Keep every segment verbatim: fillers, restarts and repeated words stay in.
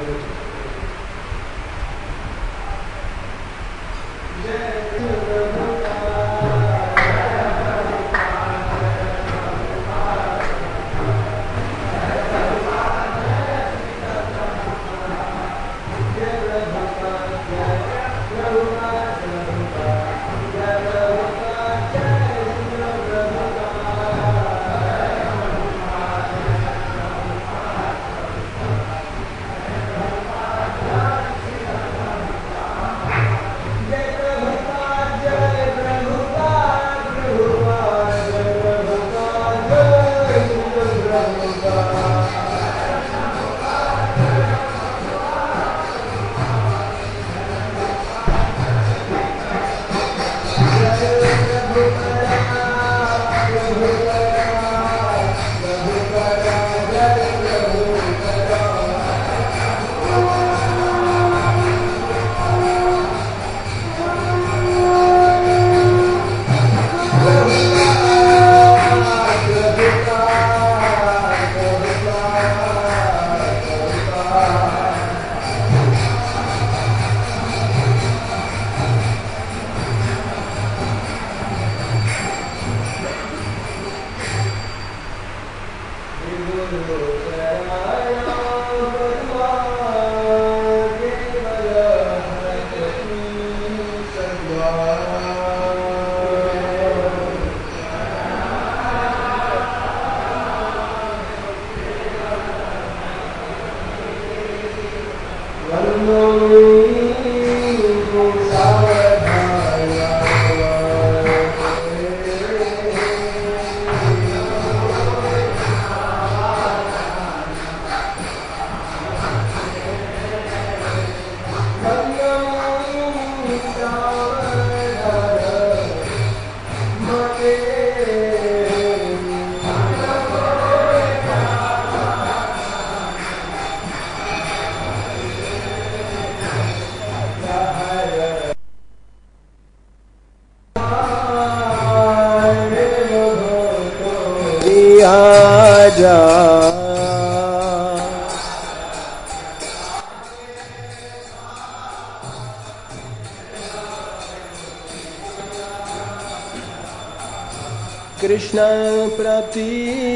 कृष्ण प्राप्ति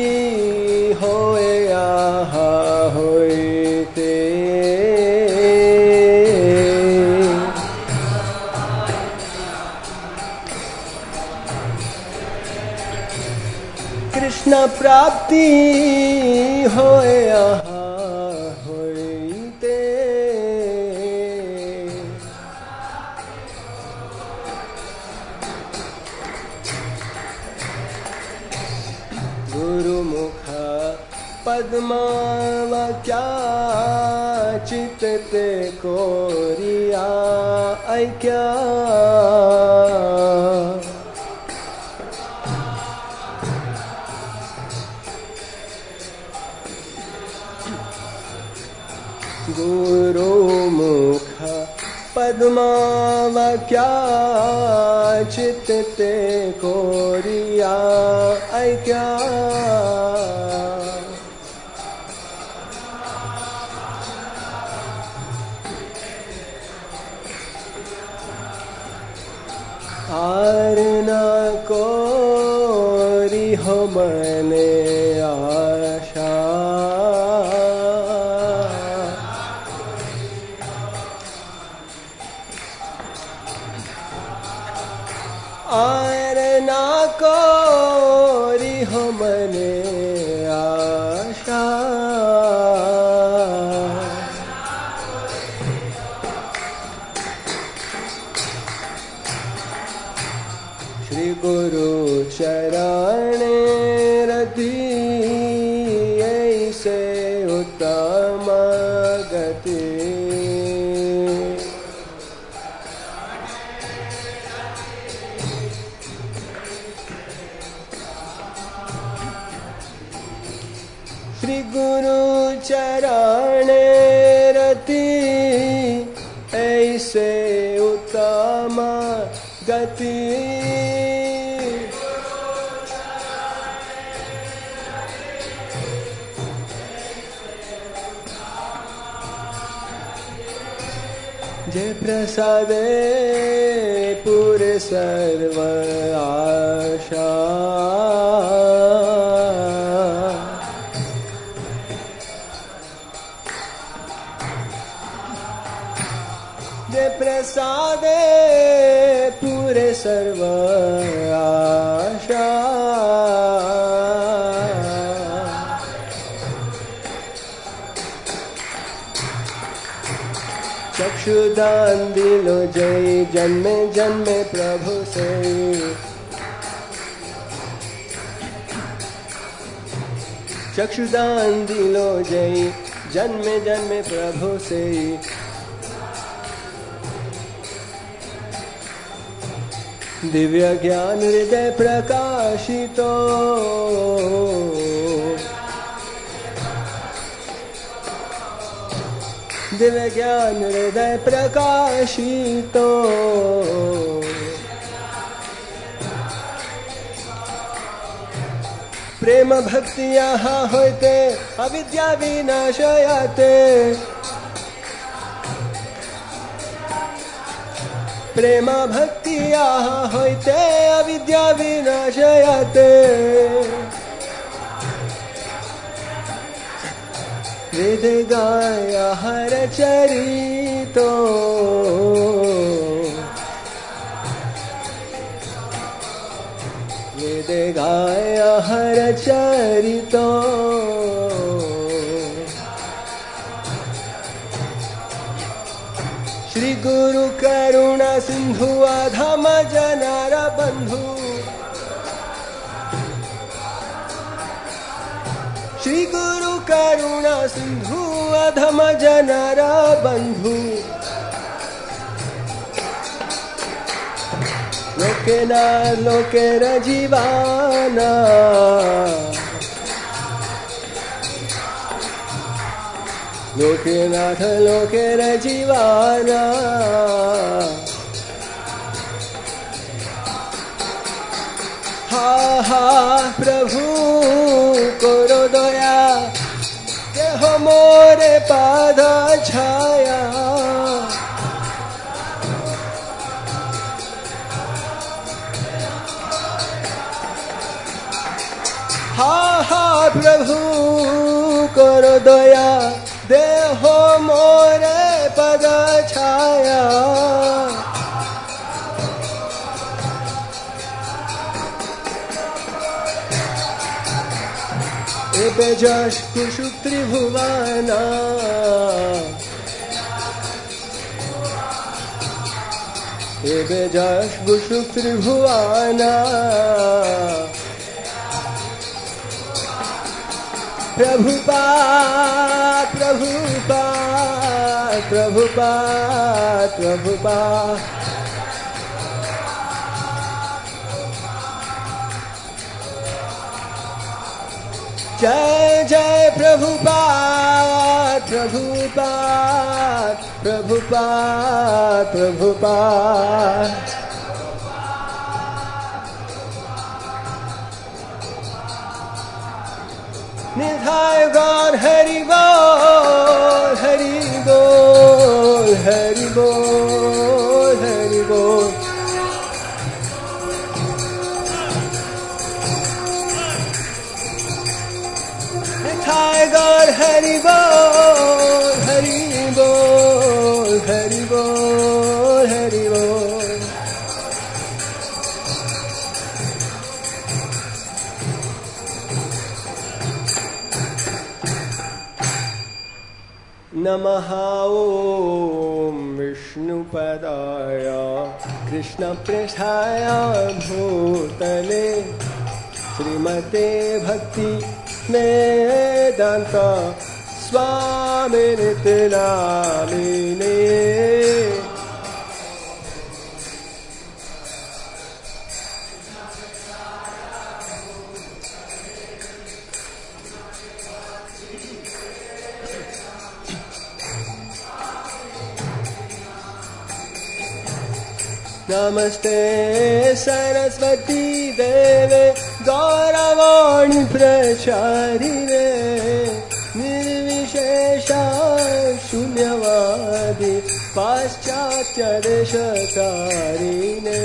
होए आहा होते कृष्ण प्राप्ति होए आहा होते गुरुमुख पद्मावक्या चित्ते कोरिया ऐक्या गुरुमुख पद्मावक्या चित्ते कोरिया ऐक्या आर न कोरी हो मने आशा आर न कोरी हो मने आशा श्री गुरु चरण रति ऐसे उत्तम गति श्री गुरु चरण रति ऐसे उत्तम गति जय प्रसादे पूरे सर्व आशा जय प्रसादे पूरे सर्व आशा चक्षुदान दिलो जय जन्मे जन्मे प्रभु से चक्षुदान दिलो जय जन्मे जन्मे प्रभु से दिव्य ज्ञान हृदय प्रकाशितो दिव्य ज्ञान हृदय प्रकाशितो प्रेम भक्ति यहाँ होते अविद्या विनाशयाते प्रेम भक्ति यहाँ होते अविद्या विनाशयाते वेद गाया हर चरितो वेद गाया हर चरितो श्री गुरु करुणा सिंधु अधम जनार बंधु श्री गुरु करुणा सिंधु अधम जनार बंधु लोके ना लोके जीवाना लोके नाथ लोके जीवाना हा हा प्रभु करो दया देह मोरे पाद छाया हा हा प्रभु करो दया देह मोरे पद छाया एबे जश कुशु त्रिभुवना एबे जश कुशु त्रिभुवना प्रभुपाद प्रभुपाद प्रभुपाद प्रभुपाद जय जय प्रभुपाद प्रभुपाद प्रभुपाद प्रभुपाद निधाय गौर हरि बोल हरि बोल हरि बोल हरि बोल निधाय गौर हरि बोल हरि बोल हरि बोल हरि बोल नमः ओम विष्णुपदाय कृष्णपृष्ठाय भूतले श्रीमते भक्ति वेदांत स्वामिनिति नामिने नमस्ते सरस्वती देवे गौरवाणी प्रचारिणे निर्विशेष शून्यवाद विवदति पाश्चात्यदेशकारिणे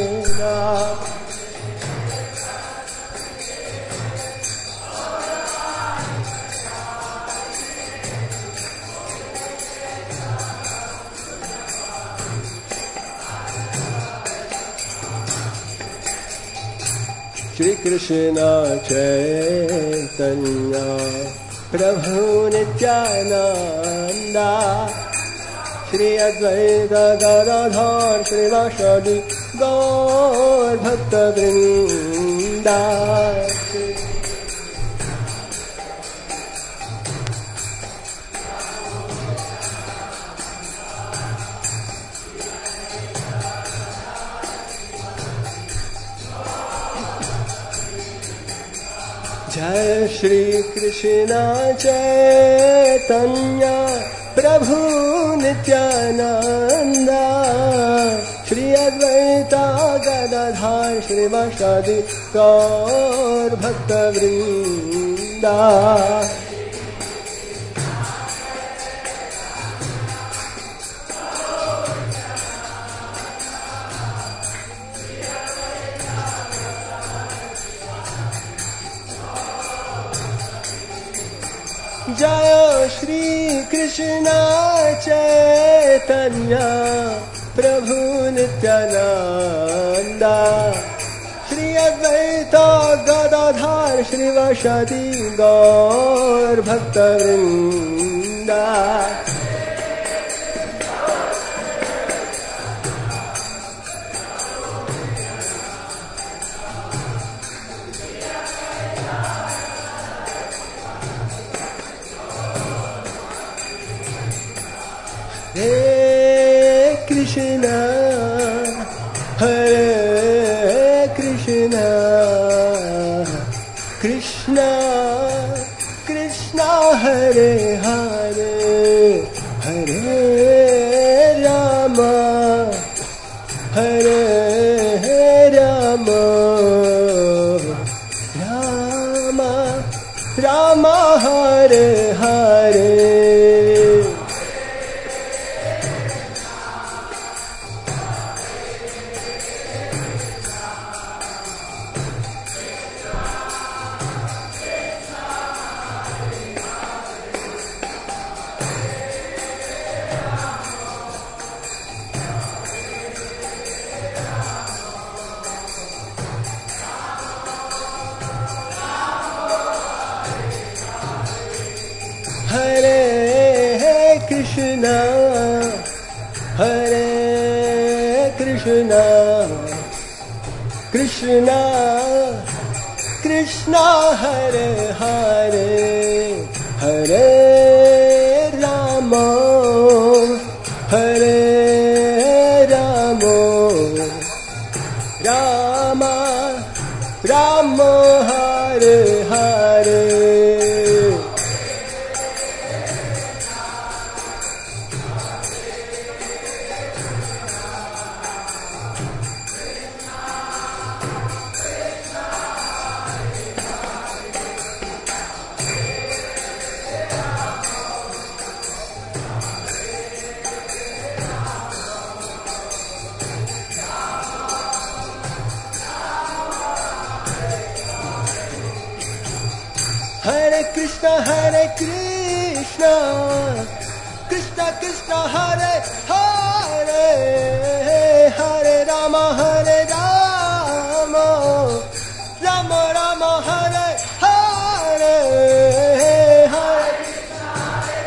Shri Krishna Chaitanya Prabhu Nityananda Shri Advaita Gadadhar Shri Vasadi Gaur Bhakta Vrinda Jai Shri Krishna Chaitanya Prabhu Nityananda Shri Advaita Gadadhar Shri Vasadi Gaur Bhakta Vrinda Jaya Shri Krishna Chaitanya Prabhu Nityananda Shri Advaita Gadadhar Shri Vasadi Gaur Bhakta Vrinda Hare Krishna, Hare Krishna, Krishna, Krishna, Hare Hare, Hare Rama, Hare Rama, Rama, Rama, Hare Hare. Hare Krishna, Hare Krishna, Krishna, Krishna, Hare Hare, Hare Rama, Hare Rama, Rama, Rama, Hare Hare. Hare Krishna, Hare Krishna, Krishna Krishna, Hare Hare, Hare Rama, Hare Rama, Rama Rama, Hare Hare, Hare Krishna, Hare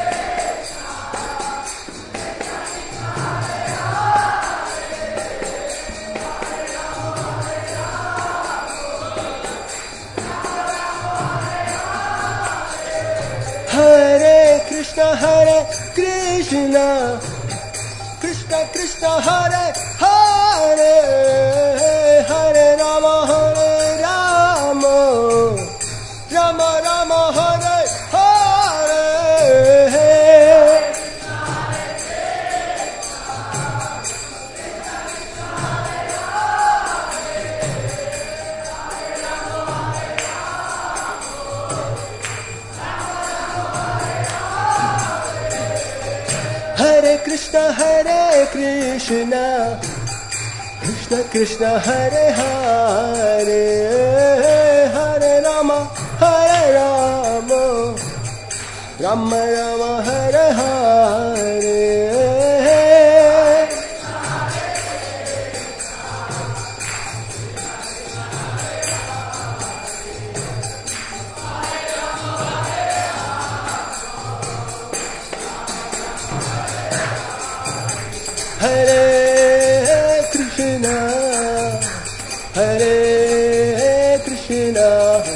Hare Krishna, Hare Krishna, Krishna Krishna, Hare Hare, Hare Rama, Hare Rama, Rama Rama, Hare Hare. Hare Krishna, Hare Krishna, Krishna Krishna, Hare Hare, Hare Rama, Hare Rama, Rama Rama, Hare Hare. Hare Krishna, Hare Krishna,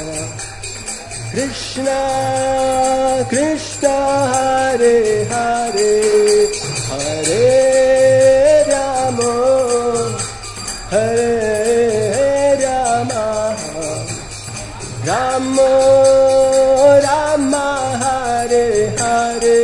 Krishna Krishna, Hare Hare, Hare Rama, Hare Rama, Rama Rama, Hare Hare.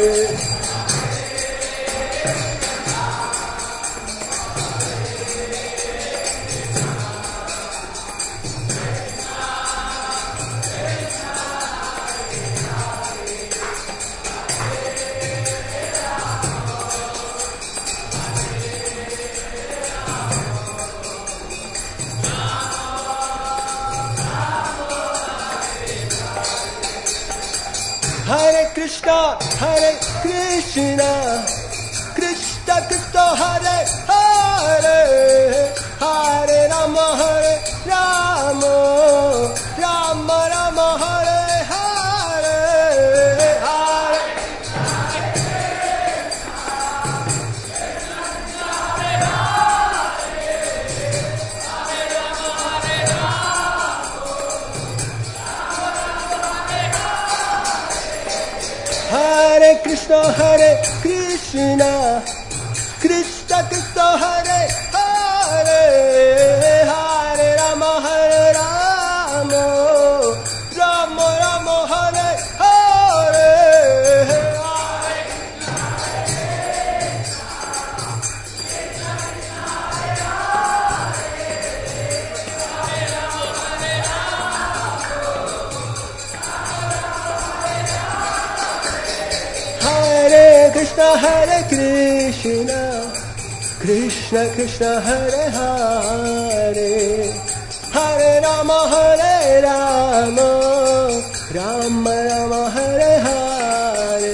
Hare Krishna, Hare Krishna, Krishna Krishna, Hare Hare, Hare Rama, Hare Rama, Rama Rama, Hare Hare, Hare. Hare Krishna, Hare Krishna, Krishna Krishna, Hare Hare, Hare Rama, Hare Rama, Rama Rama, Hare Hare, Hare Krishna, Hare Krishna, Krishna Krishna, Hare Hare, Hare Rama, Hare Rama, Rama Rama, Hare Hare.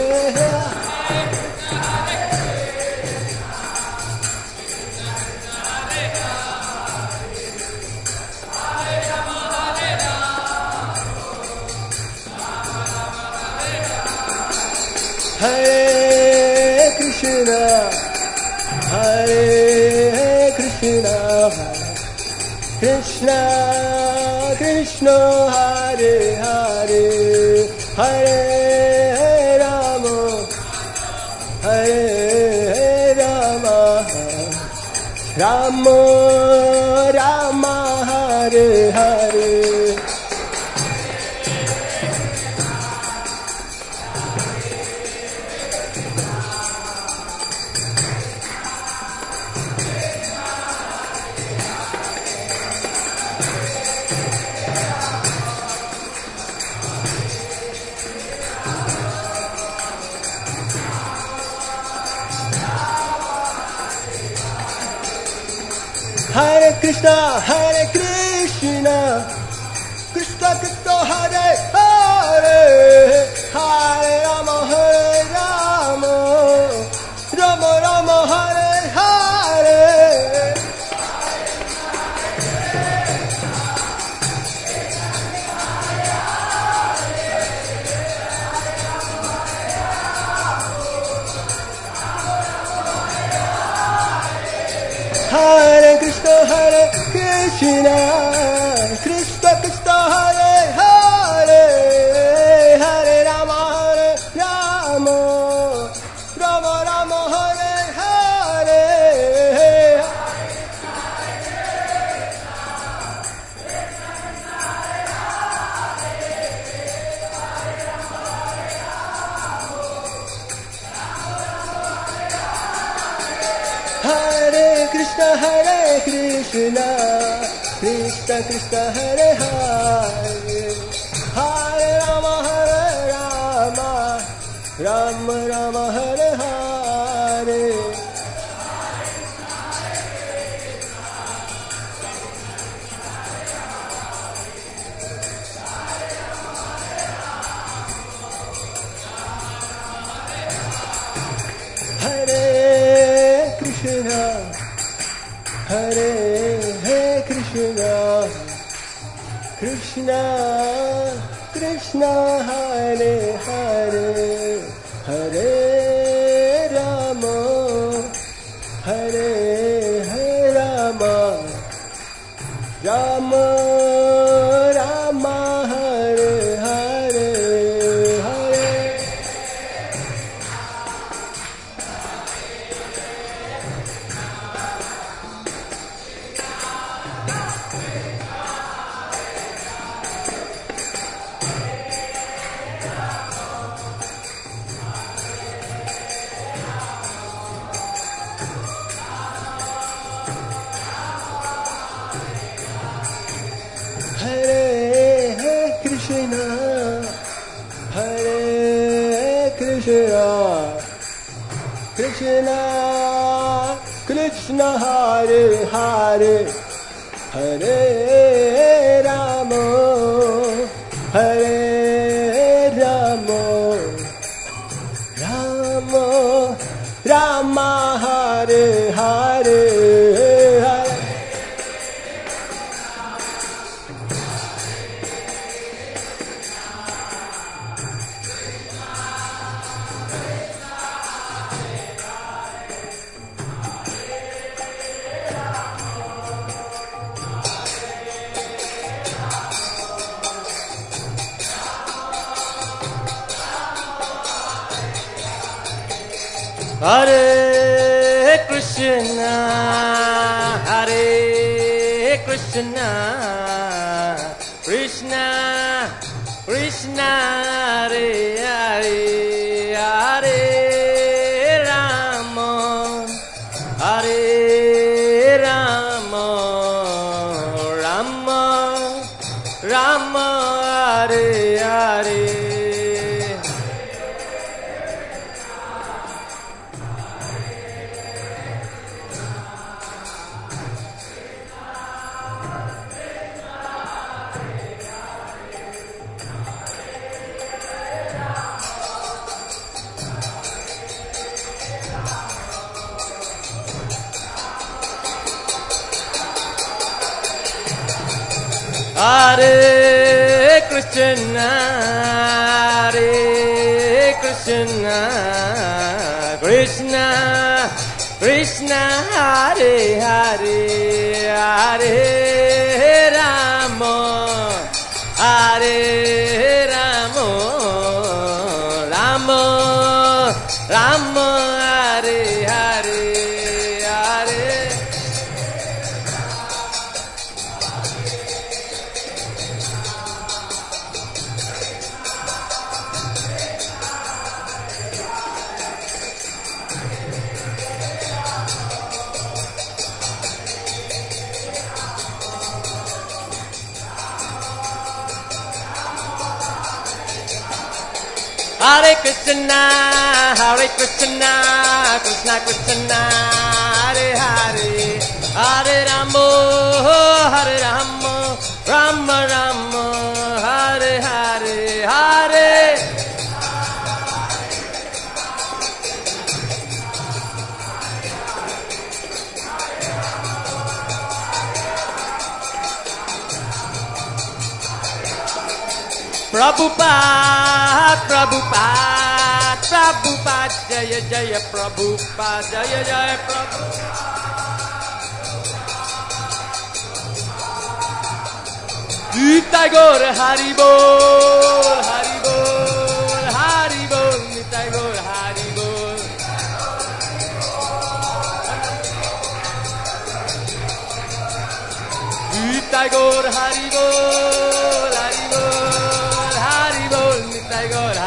Hare Krishna, Hare Krishna, Krishna Krishna, Hare Hare, Hare Rama, Hare Rama, Rama Rama, Hare Hare. Hare Krishna, Hare Krishna, Krishna Krishna, Hare Hare, Hare Rama, Hare Rama, Rama Rama, Hare Hare. Hare Krishna, Hare Krishna, Krishna Krishna, Hare Hare, Hare Rama, Hare Rama, Rama Rama, Hare Hare. Hare Krishna, Hare Krishna, Krishna Krishna, Hare Hare, Hare Rama, Hare Rama, Rama Rama, Hare Hare. Krishna, Hare Krishna, Krishna Krishna, Hare Hare, Hare Rama, Hare Rama, Rama Rama, Hare Hare, Hare. Hare Krishna, Hare Krishna, Krishna Krishna, Hare Hare, Hare Rama, Hare Rama, Rama Rama, Hare Hare, Hare. Hare Krishna, Hare Krishna, Krishna Krishna, Hare Hare, Hare Rama, Hare Rama, Rama Rama, Hare Hare. Hare Krishna, Hare Krishna, Krishna Krishna, Hare Hare, Hare Rama, Hare Rama, Rama Rama, Hare Hare, Hare. Hare Krishna, Hare Krishna, Krishna Krishna, Hare Hare, Hare Rama, Hare Rama, Rama Rama, Hare Hare, Hare. Prabhupada, Prabhupada, Prabhupada, Jaya Jaya Prabhupada, Jaya Jaya Prabhupada. Nitai Gaur Hari Bol, Hari Bol, Hari Bol, Nitai Gaur Hari Bol. Nitai Gaur Hari Bol, Hari Bol, Hari Bol, Nitai Gaur